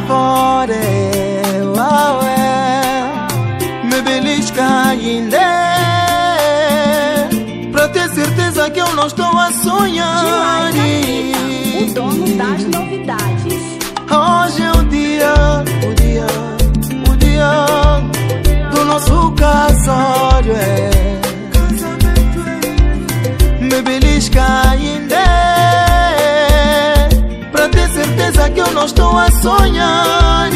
favor, me belisca ainda, pra ter certeza que eu não estou a sonhar. O dono das novidades. Hoje é o dia do nosso casório, me belisca ainda, pra ter certeza que eu não estou a sonhar.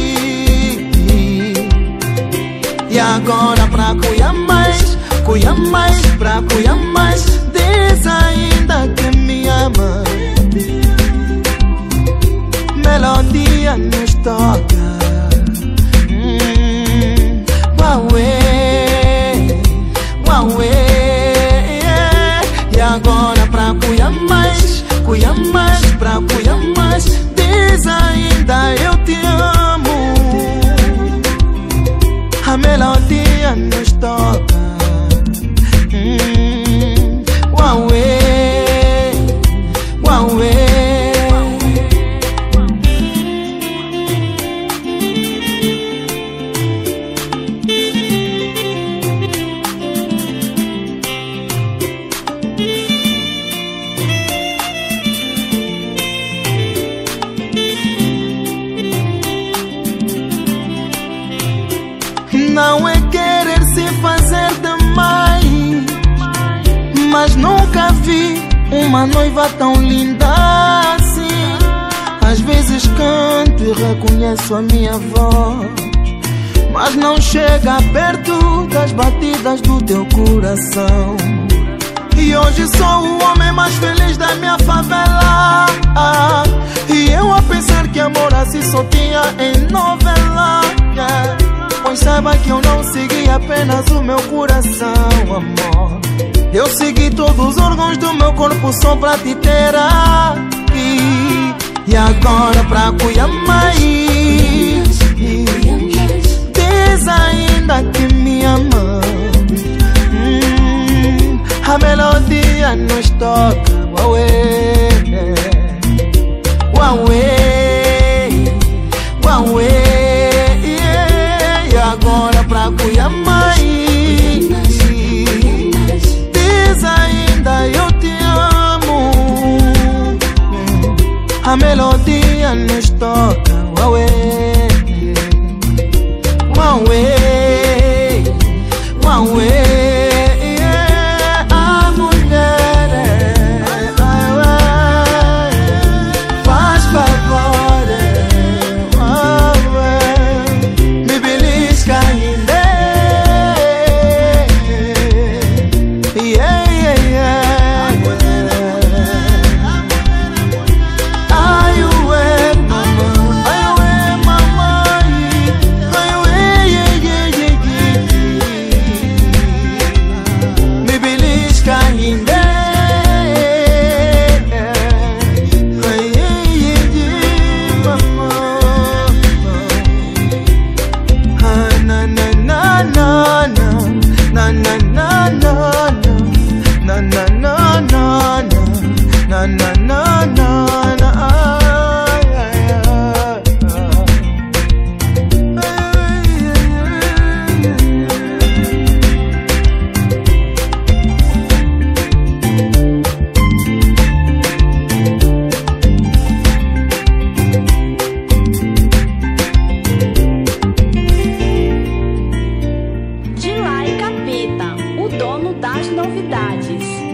E agora pra cuidar mais, pra cuidar mais, diz ainda que me ama. Melodia nos toca, e agora pra cuidar mais, pra cuidar mais, diz ainda eu te amo. A melodia nos toca, não é querer se fazer demais, mas nunca vi uma noiva tão linda assim. Às vezes canto e reconheço a minha voz, mas não chega perto das batidas do teu coração. E hoje sou o homem mais feliz da minha favela, e eu a pensar que amor assim só tinha em novela, Pois saiba que eu não segui apenas o meu coração, amor. Eu segui todos os órgãos do meu corpo só pra te ter aqui. E agora pra cuidar mais, diz ainda que me ama. A melodia nos toca, uauê, uauê, uauê. E agora pra cuidar mais, diz ainda eu te amo. A melodia nos toca, uauê, uauê, uauê. De lá e Capeta, o dono das novidades.